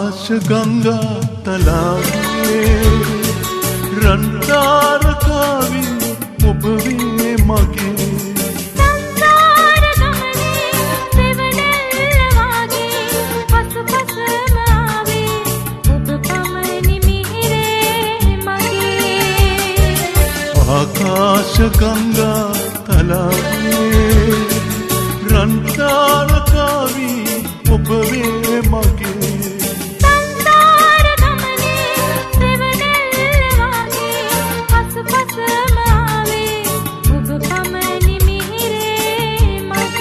ආකාශ ගංගා තලාවේ රන් තාරකාවි ඔබ වේ මගේ සංසාර ගමනේ සෙවණැල්ල වාගේ පසුපසම ආවේ ඔබ පමණි මිහිරේ මගේ ආකාශ ගංගා තලාවේ රන් තාරකාවි ඔබ වේ මගේ සංසාර ගමනේ සෙවණැල්ල වාගේ පසුපසම ආවේ ඔබ පමණි මිහිරේ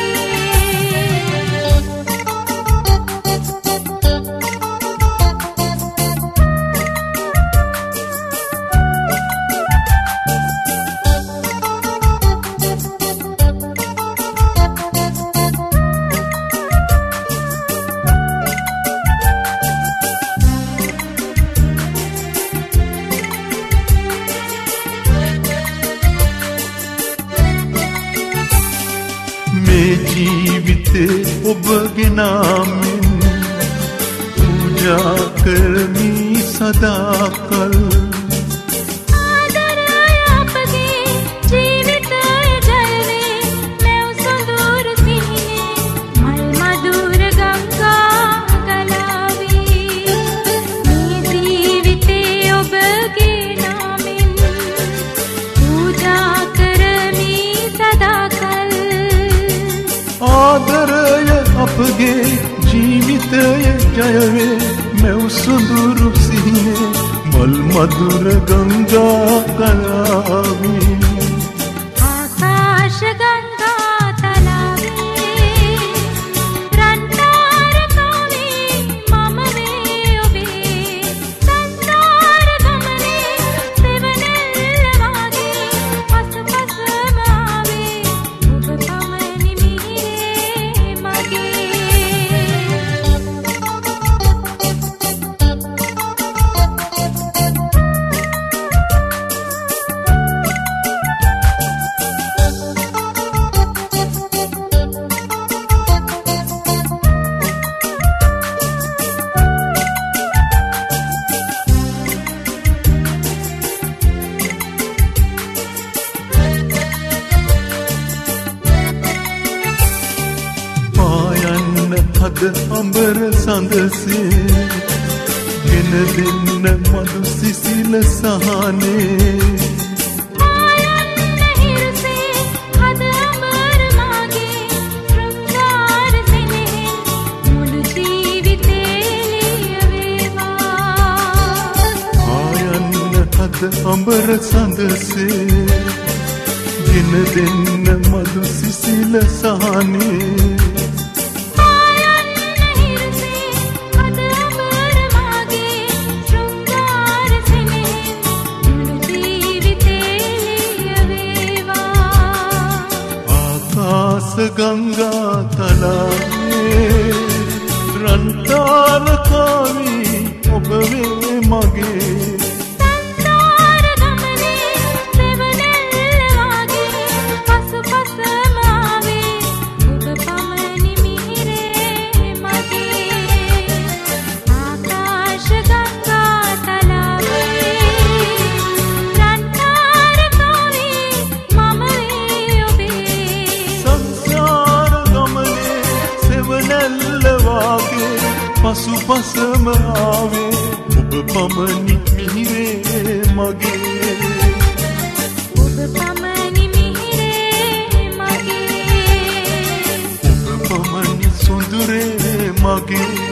මේ ජීවිතේ ඔබගේ නාමෙන් පූජා කරමි සදාකල් ආදරය අපගේ ජීවිතය ජයවේ මෙව් සොඳුරු සිහිනේ මල් මధుර ගංගා ගලාවී මේ ජීවිතේ ඔබගේ නාමෙන් පූජා කරමි සදාකල් ආදරය අපගේ ජීවිතය ජයවේ මෙව් සොඳුරු සිහිනේ මල් මధుර ගංගා ගලාවී ආකාශ ගංගා තලාවේ රන් තාරකාවේ මම වේ ඔබේ සංසාර ගමනේ සෙවණැල්ල වාගේ පසුපසම ආවේ ඔබ පමණි මිහිරේ මගේ පායන්න හද අඹර සඳසේ ගෙන දෙන්න මధు සිසිල සහනේ ආයන්න හිරුසේ හද අමර මාගේ ශෘංගාර සෙනෙහෙන් මුළු ජීවිතේ ලියවේවා ආයන්න හද අඹර සඳසේ ගෙන දෙන්න මధు සිසිල සහනේ ආයන්න හිරුසේ හද අමර මාගේ ශෘංගාර සෙනෙහෙන් මුළු ජීවිතේ ලියවේවා ආකාශ ගංගා තලාවේ රන් තාරකාවි ඔබ වේ මගේ සංසාර ගමනේ සෙවණැල්ල වාගේ පසුපසම ආවේ ඔබ පමණි මිහිරේ මගේ ආකාශ ගංගා තලාවේ රන් තාරකාවේ මම වේ ඔබේ සංසාර ගමනේ සෙවණැල්ල වාගේ පසුපසම ආවේ ඔබ පමණි මිහිරේ මගේ ඔබ පමණි මිහිරේ මගේ ඔබ පමණි සොඳුරේ මගේ